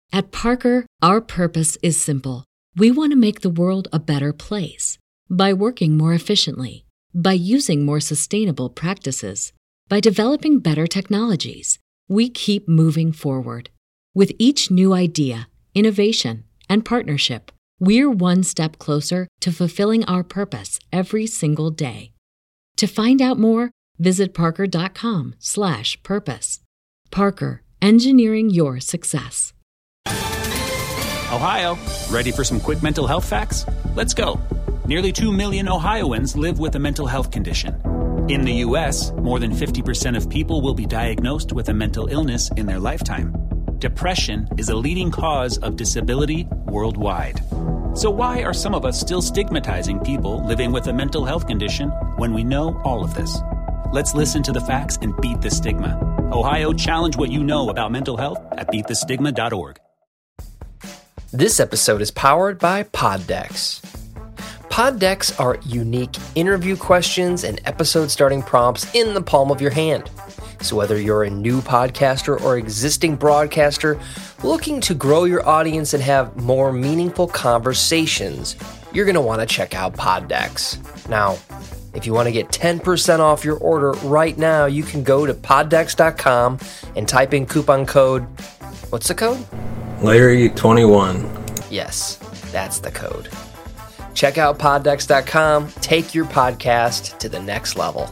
At Parker, our purpose is simple. We want to make the world a better place by working more efficiently, by using more sustainable practices, by developing better technologies. We keep moving forward. With each new idea, innovation, and partnership, we're one step closer to fulfilling our purpose every single day. To find out more, visit parker.com/purpose. Parker, engineering your success. Ohio, ready for some quick mental health facts? Let's go. Nearly 2 million Ohioans live with a mental health condition. In the U.S., more than 50% of people will be diagnosed with a mental illness in their lifetime. Depression is a leading cause of disability worldwide. So why are some of us still stigmatizing people living with a mental health condition when we know all of this? Let's listen to the facts and beat the stigma. Ohio, challenge what you know about mental health at beatthestigma.org. This episode is powered by Poddex. Poddex are unique interview questions and episode starting prompts in the palm of your hand. So whether you're a new podcaster or existing broadcaster looking to grow your audience and have more meaningful conversations, you're going to want to check out Poddex. Now, if you want to get 10% off your order right now, you can go to poddex.com and type in coupon code. What's the code? Larry21. Yes, that's the code. Check out poddex.com. Take your podcast to the next level.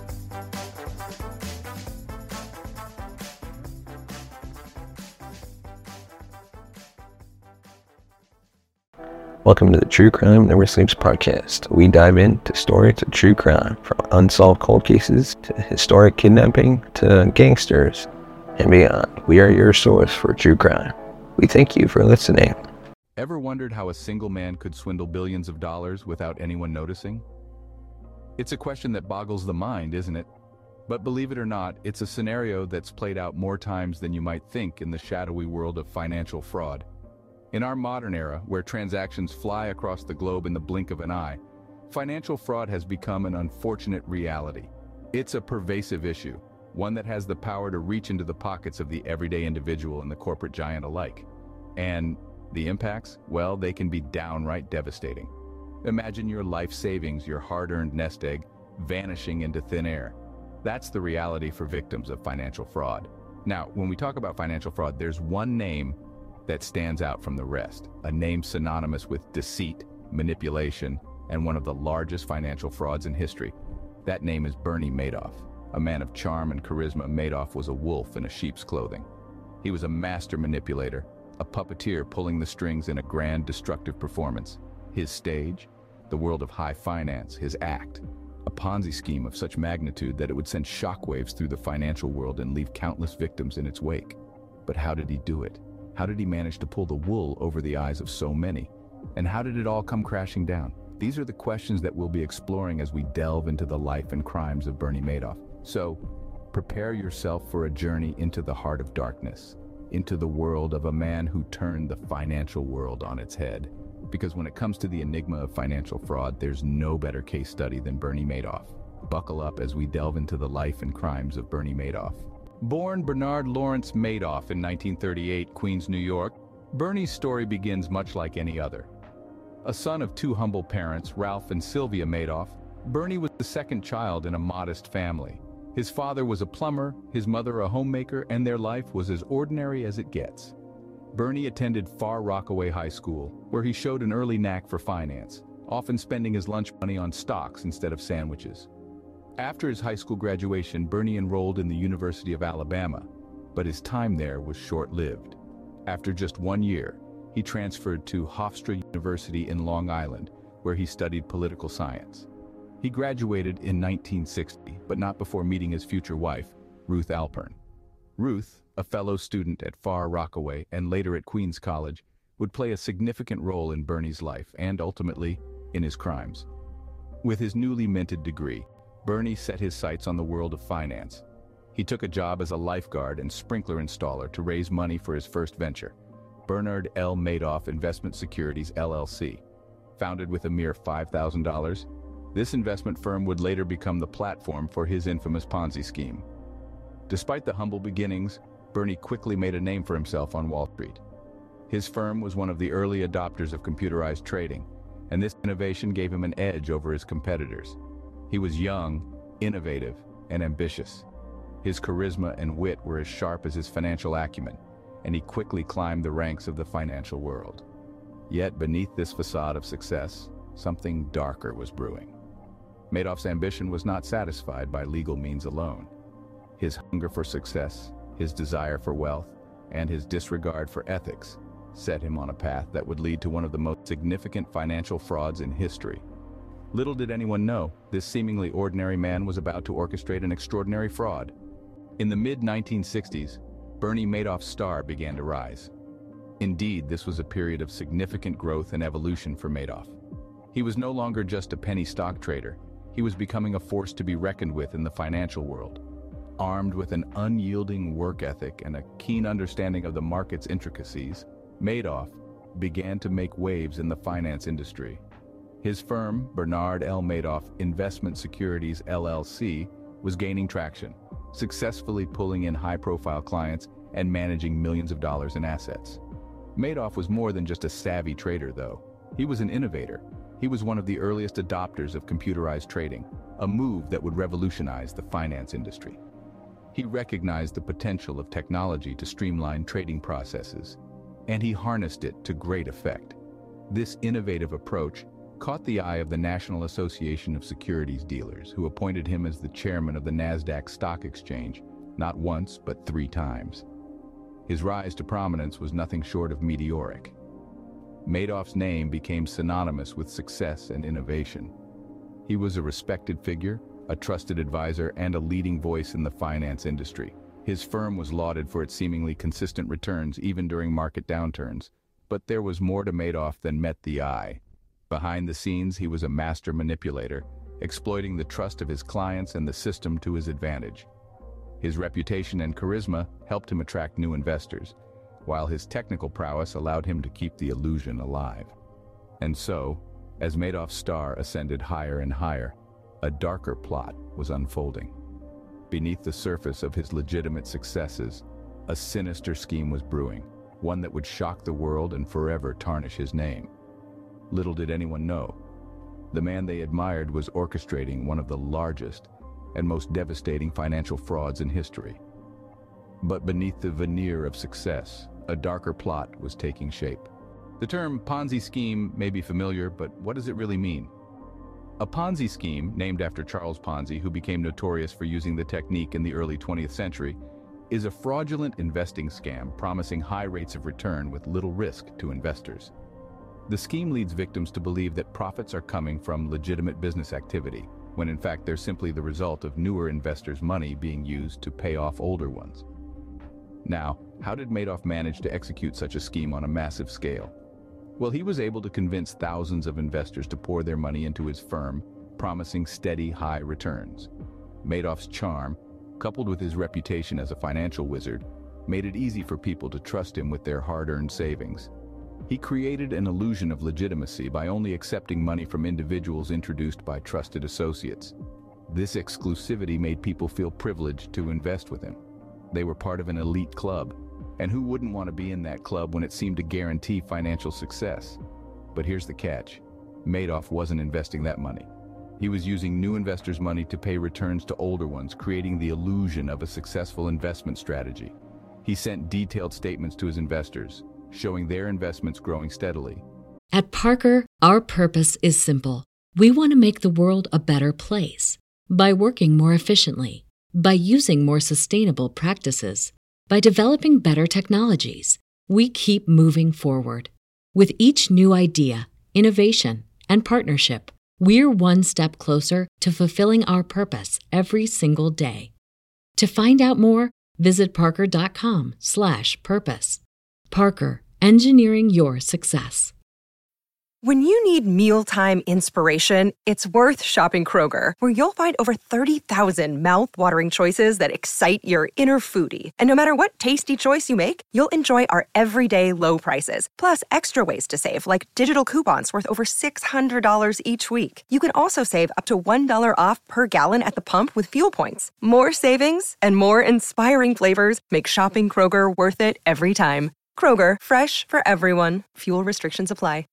Welcome to the True Crime Never Sleeps podcast. We dive into stories of true crime, from unsolved cold cases to historic kidnapping to gangsters and beyond. We are your source for true crime. We thank you for listening. Ever wondered how a single man could swindle billions of dollars without anyone noticing? It's a question that boggles the mind, isn't it? But believe it or not, it's a scenario that's played out more times than you might think in the shadowy world of financial fraud. In our modern era, where transactions fly across the globe in the blink of an eye, financial fraud has become an unfortunate reality. It's a pervasive issue, one that has the power to reach into the pockets of the everyday individual and the corporate giant alike. And the impacts? Well, they can be downright devastating. Imagine your life savings, your hard-earned nest egg, vanishing into thin air. That's the reality for victims of financial fraud. Now, when we talk about financial fraud, there's one name that stands out from the rest, a name synonymous with deceit, manipulation, and one of the largest financial frauds in history. That name is Bernie Madoff. A man of charm and charisma, Madoff was a wolf in a sheep's clothing. He was a master manipulator, a puppeteer pulling the strings in a grand, destructive performance. His stage? The world of high finance, his act. A Ponzi scheme of such magnitude that it would send shockwaves through the financial world and leave countless victims in its wake. But how did he do it? How did he manage to pull the wool over the eyes of so many? And how did it all come crashing down? These are the questions that we'll be exploring as we delve into the life and crimes of Bernie Madoff. So, prepare yourself for a journey into the heart of darkness, into the world of a man who turned the financial world on its head. Because when it comes to the enigma of financial fraud, there's no better case study than Bernie Madoff. Buckle up as we delve into the life and crimes of Bernie Madoff. Born Bernard Lawrence Madoff in 1938, Queens, New York, Bernie's story begins much like any other. A son of two humble parents, Ralph and Sylvia Madoff, Bernie was the second child in a modest family. His father was a plumber, his mother a homemaker, and their life was as ordinary as it gets. Bernie attended Far Rockaway High School, where he showed an early knack for finance, often spending his lunch money on stocks instead of sandwiches. After his high school graduation, Bernie enrolled in the University of Alabama, but his time there was short-lived. After just 1 year, he transferred to Hofstra University in Long Island, where he studied political science. He graduated in 1960, but not before meeting his future wife, Ruth Alpern. Ruth, a fellow student at Far Rockaway and later at Queens College, would play a significant role in Bernie's life and ultimately in his crimes. With his newly minted degree, Bernie set his sights on the world of finance. He took a job as a lifeguard and sprinkler installer to raise money for his first venture, Bernard L. Madoff Investment Securities, LLC. Founded with a mere $5,000, this investment firm would later become the platform for his infamous Ponzi scheme. Despite the humble beginnings, Bernie quickly made a name for himself on Wall Street. His firm was one of the early adopters of computerized trading, and this innovation gave him an edge over his competitors. He was young, innovative, and ambitious. His charisma and wit were as sharp as his financial acumen, and he quickly climbed the ranks of the financial world. Yet beneath this facade of success, something darker was brewing. Madoff's ambition was not satisfied by legal means alone. His hunger for success, his desire for wealth, and his disregard for ethics set him on a path that would lead to one of the most significant financial frauds in history. Little did anyone know, this seemingly ordinary man was about to orchestrate an extraordinary fraud. In the mid-1960s, Bernie Madoff's star began to rise. Indeed, this was a period of significant growth and evolution for Madoff. He was no longer just a penny stock trader. He was becoming a force to be reckoned with in the financial world. Armed with an unyielding work ethic and a keen understanding of the market's intricacies, Madoff began to make waves in the finance industry. His firm, Bernard L. Madoff Investment Securities LLC, was gaining traction, successfully pulling in high-profile clients and managing millions of dollars in assets. Madoff was more than just a savvy trader, though. He was an innovator. He was one of the earliest adopters of computerized trading, a move that would revolutionize the finance industry. He recognized the potential of technology to streamline trading processes, and he harnessed it to great effect. This innovative approach caught the eye of the National Association of Securities Dealers, who appointed him as the chairman of the Nasdaq Stock Exchange, not once but 3 times. His rise to prominence was nothing short of meteoric. Madoff's name became synonymous with success and innovation. He was a respected figure, a trusted advisor, and a leading voice in the finance industry. His firm was lauded for its seemingly consistent returns even during market downturns. But there was more to Madoff than met the eye. Behind the scenes, he was a master manipulator, exploiting the trust of his clients and the system to his advantage. His reputation and charisma helped him attract new investors, while his technical prowess allowed him to keep the illusion alive. And so, as Madoff's star ascended higher and higher, a darker plot was unfolding. Beneath the surface of his legitimate successes, a sinister scheme was brewing, one that would shock the world and forever tarnish his name. Little did anyone know, the man they admired was orchestrating one of the largest and most devastating financial frauds in history. But beneath the veneer of success, a darker plot was taking shape. The term Ponzi scheme may be familiar, but what does it really mean? A Ponzi scheme, named after Charles Ponzi, who became notorious for using the technique in the early 20th century, is a fraudulent investing scam promising high rates of return with little risk to investors. The scheme leads victims to believe that profits are coming from legitimate business activity, when in fact they're simply the result of newer investors' money being used to pay off older ones. Now, how did Madoff manage to execute such a scheme on a massive scale? Well, he was able to convince thousands of investors to pour their money into his firm, promising steady, high returns. Madoff's charm, coupled with his reputation as a financial wizard, made it easy for people to trust him with their hard-earned savings. He created an illusion of legitimacy by only accepting money from individuals introduced by trusted associates. This exclusivity made people feel privileged to invest with him. They were part of an elite club, and who wouldn't want to be in that club when it seemed to guarantee financial success? But here's the catch. Madoff wasn't investing that money. He was using new investors' money to pay returns to older ones, creating the illusion of a successful investment strategy. He sent detailed statements to his investors, showing their investments growing steadily. At Parker, our purpose is simple. We want to make the world a better place by working more efficiently, by using more sustainable practices, by developing better technologies. We keep moving forward. With each new idea, innovation, and partnership, we're one step closer to fulfilling our purpose every single day. To find out more, visit parker.com/purpose. Parker, engineering your success. When you need mealtime inspiration, it's worth shopping Kroger, where you'll find over 30,000 mouth-watering choices that excite your inner foodie. And no matter what tasty choice you make, you'll enjoy our everyday low prices, plus extra ways to save, like digital coupons worth over $600 each week. You can also save up to $1 off per gallon at the pump with fuel points. More savings and more inspiring flavors make shopping Kroger worth it every time. Kroger, fresh for everyone. Fuel restrictions apply.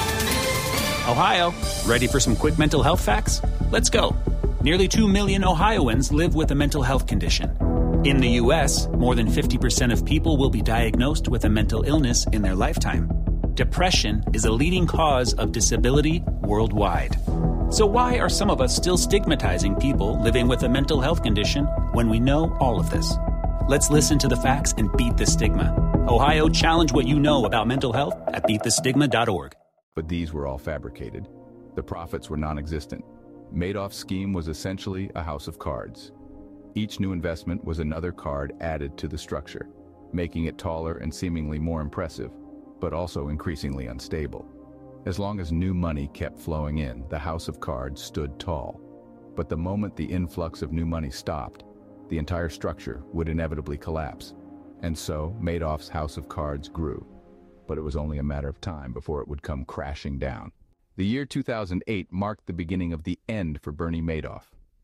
Ohio, ready for some quick mental health facts? Let's go. Nearly 2 million Ohioans live with a mental health condition. In the U.S., more than 50% of people will be diagnosed with a mental illness in their lifetime. Depression is a leading cause of disability worldwide. So why are some of us still stigmatizing people living with a mental health condition when we know all of this? Let's listen to the facts and beat the stigma. Ohio, challenge what you know about mental health at beatthestigma.org. But these were all fabricated. The profits were non-existent. Madoff's scheme was essentially a house of cards. Each new investment was another card added to the structure, making it taller and seemingly more impressive, but also increasingly unstable. As long as new money kept flowing in, the house of cards stood tall. But the moment the influx of new money stopped, the entire structure would inevitably collapse. And so, Madoff's house of cards grew. But it was only a matter of time before it would come crashing down. The year 2008 marked the beginning of the end for Bernie Madoff.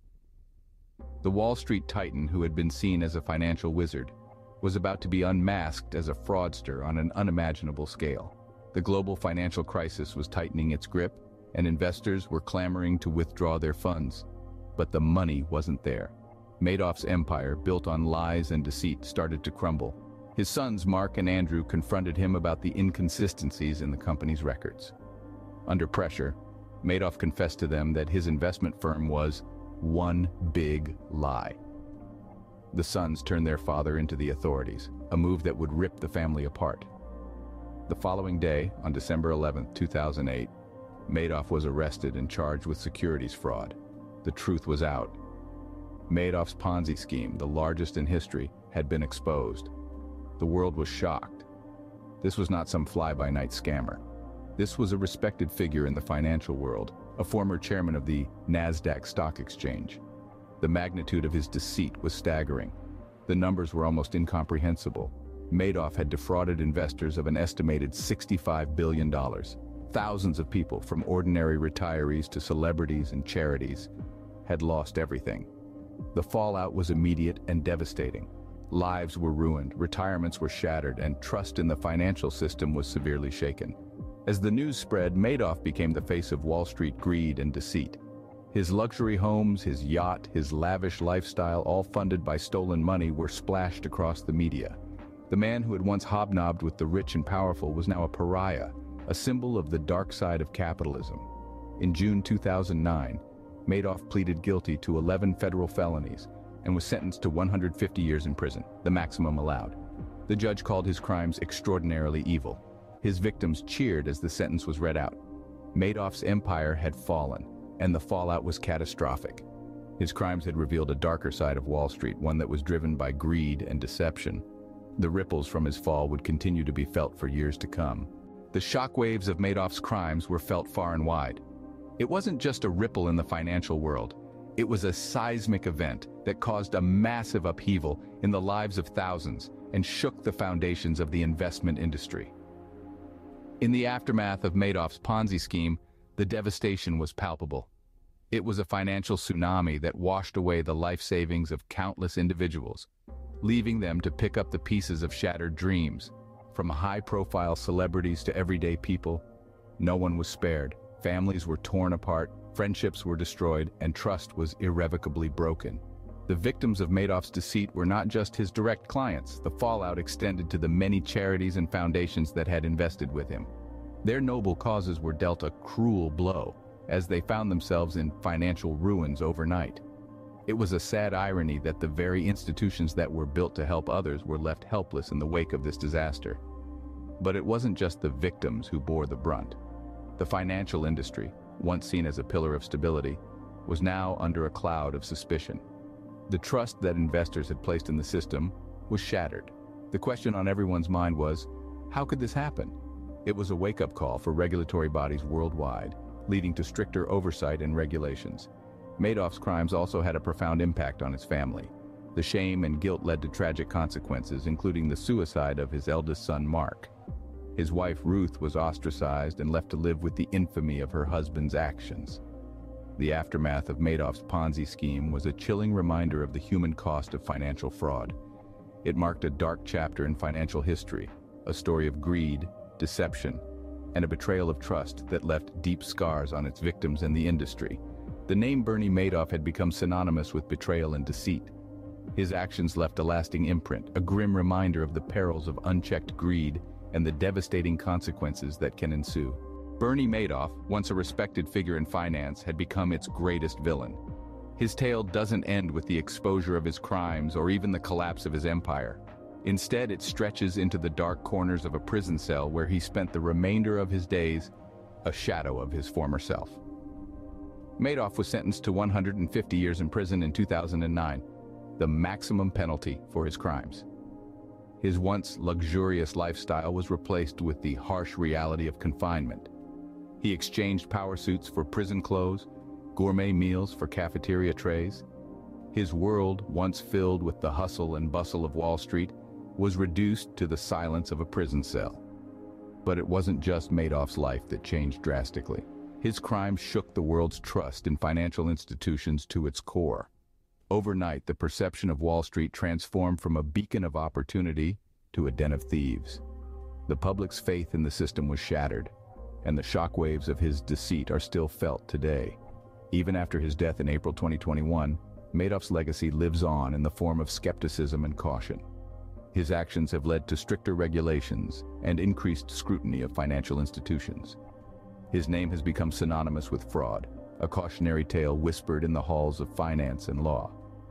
The Wall Street titan, who had been seen as a financial wizard, was about to be unmasked as a fraudster on an unimaginable scale. The global financial crisis was tightening its grip, and investors were clamoring to withdraw their funds. But the money wasn't there. Madoff's empire, built on lies and deceit, started to crumble. His sons, Mark and Andrew, confronted him about the inconsistencies in the company's records. Under pressure, Madoff confessed to them that his investment firm was one big lie. The sons turned their father into the authorities, a move that would rip the family apart. The following day, on December 11, 2008, Madoff was arrested and charged with securities fraud. The truth was out. Madoff's Ponzi scheme, the largest in history, had been exposed. The world was shocked. This was not some fly-by-night scammer. This was a respected figure in the financial world, a former chairman of the Nasdaq Stock Exchange. The magnitude of his deceit was staggering. The numbers were almost incomprehensible. Madoff had defrauded investors of an estimated $65 billion. Thousands of people, from ordinary retirees to celebrities and charities, had lost everything. The fallout was immediate and devastating. Lives were ruined, retirements were shattered, and trust in the financial system was severely shaken. As the news spread, Madoff became the face of Wall Street greed and deceit. His luxury homes, his yacht, his lavish lifestyle, all funded by stolen money, were splashed across the media. The man who had once hobnobbed with the rich and powerful was now a pariah, a symbol of the dark side of capitalism. In June 2009, Madoff pleaded guilty to 11 federal felonies and was sentenced to 150 years in prison, the maximum allowed. The judge called his crimes extraordinarily evil. His victims cheered as the sentence was read out. Madoff's empire had fallen, and the fallout was catastrophic. His crimes had revealed a darker side of Wall Street, one that was driven by greed and deception. The ripples from his fall would continue to be felt for years to come. The shockwaves of Madoff's crimes were felt far and wide. It wasn't just a ripple in the financial world. It was a seismic event that caused a massive upheaval in the lives of thousands and shook the foundations of the investment industry. In the aftermath of Madoff's Ponzi scheme, the devastation was palpable. It was a financial tsunami that washed away the life savings of countless individuals, leaving them to pick up the pieces of shattered dreams. From high-profile celebrities to everyday people, no one was spared. Families were torn apart, friendships were destroyed, and trust was irrevocably broken. The victims of Madoff's deceit were not just his direct clients. The fallout extended to the many charities and foundations that had invested with him. Their noble causes were dealt a cruel blow, as they found themselves in financial ruins overnight. It was a sad irony that the very institutions that were built to help others were left helpless in the wake of this disaster. But it wasn't just the victims who bore the brunt. The financial industry, once seen as a pillar of stability, was now under a cloud of suspicion. The trust that investors had placed in the system was shattered. The question on everyone's mind was, how could this happen? It was a wake-up call for regulatory bodies worldwide, leading to stricter oversight and regulations. Madoff's crimes also had a profound impact on his family. The shame and guilt led to tragic consequences, including the suicide of his eldest son, Mark. His wife, Ruth, was ostracized and left to live with the infamy of her husband's actions. The aftermath of Madoff's Ponzi scheme was a chilling reminder of the human cost of financial fraud. It marked a dark chapter in financial history, a story of greed, deception, and a betrayal of trust that left deep scars on its victims and the industry. The name Bernie Madoff had become synonymous with betrayal and deceit. His actions left a lasting imprint, a grim reminder of the perils of unchecked greed and the devastating consequences that can ensue. Bernie Madoff, once a respected figure in finance, had become its greatest villain. His tale doesn't end with the exposure of his crimes or even the collapse of his empire. Instead, it stretches into the dark corners of a prison cell where he spent the remainder of his days, a shadow of his former self. Madoff was sentenced to 150 years in prison in 2009, the maximum penalty for his crimes. His once luxurious lifestyle was replaced with the harsh reality of confinement. He exchanged power suits for prison clothes, gourmet meals for cafeteria trays. His world, once filled with the hustle and bustle of Wall Street, was reduced to the silence of a prison cell. But it wasn't just Madoff's life that changed drastically. His crimes shook the world's trust in financial institutions to its core. Overnight, the perception of Wall Street transformed from a beacon of opportunity to a den of thieves. The public's faith in the system was shattered, and the shockwaves of his deceit are still felt today. Even after his death in April 2021, Madoff's legacy lives on in the form of skepticism and caution. His actions have led to stricter regulations and increased scrutiny of financial institutions. His name has become synonymous with fraud, a cautionary tale whispered in the halls of finance and law.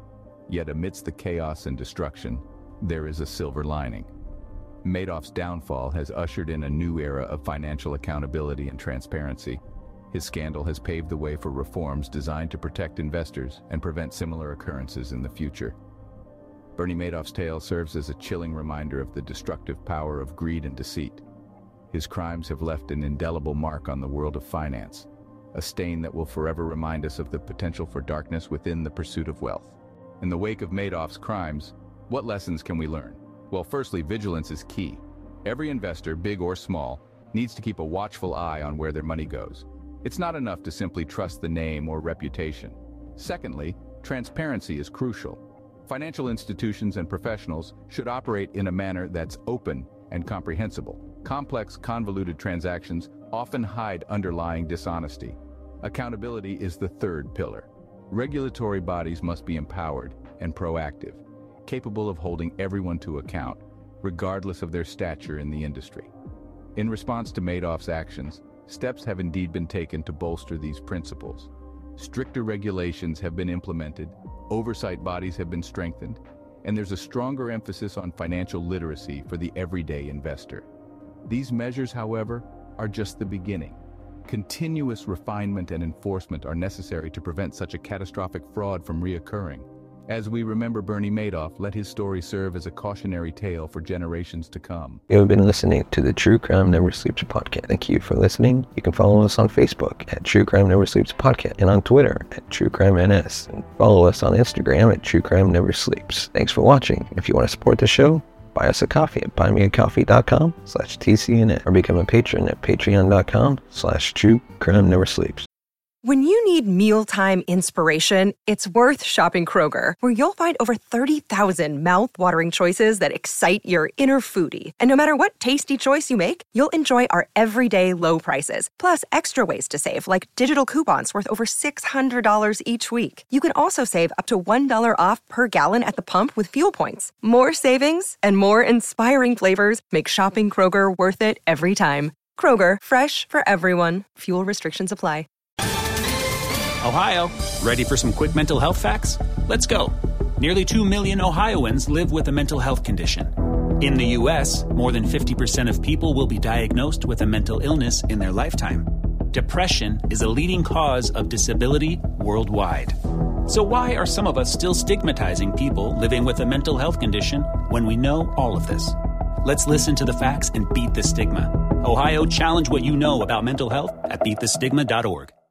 Yet amidst the chaos and destruction, there is a silver lining. Madoff's downfall has ushered in a new era of financial accountability and transparency. His scandal has paved the way for reforms designed to protect investors and prevent similar occurrences in the future. Bernie Madoff's tale serves as a chilling reminder of the destructive power of greed and deceit. His crimes have left an indelible mark on the world of finance, a stain that will forever remind us of the potential for darkness within the pursuit of wealth. In the wake of Madoff's crimes, what lessons can we learn? Well, firstly, vigilance is key. Every investor, big or small, needs to keep a watchful eye on where their money goes. It's not enough to simply trust the name or reputation. Secondly, transparency is crucial. Financial institutions and professionals should operate in a manner that's open and comprehensible. Complex, convoluted transactions often hide underlying dishonesty. Accountability is the third pillar. Regulatory bodies must be empowered and proactive, capable of holding everyone to account, regardless of their stature in the industry. In response to Madoff's actions, steps have indeed been taken to bolster these principles. Stricter regulations have been implemented, oversight bodies have been strengthened, and there's a stronger emphasis on financial literacy for the everyday investor. These measures, however, are just the beginning. Continuous refinement and enforcement are necessary to prevent such a catastrophic fraud from reoccurring. As we remember Bernie Madoff, let his story serve as a cautionary tale for generations to come. You have been listening to the True Crime Never Sleeps podcast. Thank you for listening. You can follow us on Facebook at True Crime Never Sleeps podcast and on Twitter at True Crime NS. And follow us on Instagram at True Crime Never Sleeps. Thanks for watching. If you want to support the show, buy us a coffee at buymeacoffee.com/TCNN or become a patron at patreon.com/True Crime Never Sleeps. When you need mealtime inspiration, it's worth shopping Kroger, where you'll find over 30,000 mouth-watering choices that excite your inner foodie. And no matter what tasty choice you make, you'll enjoy our everyday low prices, plus extra ways to save, like digital coupons worth over $600 each week. You can also save up to $1 off per gallon at the pump with fuel points. More savings and more inspiring flavors make shopping Kroger worth it every time. Kroger, fresh for everyone. Fuel restrictions apply. Ohio, ready for some quick mental health facts? Let's go. Nearly 2 million Ohioans live with a mental health condition. In the U.S., more than 50% of people will be diagnosed with a mental illness in their lifetime. Depression is a leading cause of disability worldwide. So why are some of us still stigmatizing people living with a mental health condition when we know all of this? Let's listen to the facts and beat the stigma. Ohio, challenge what you know about mental health at beatthestigma.org.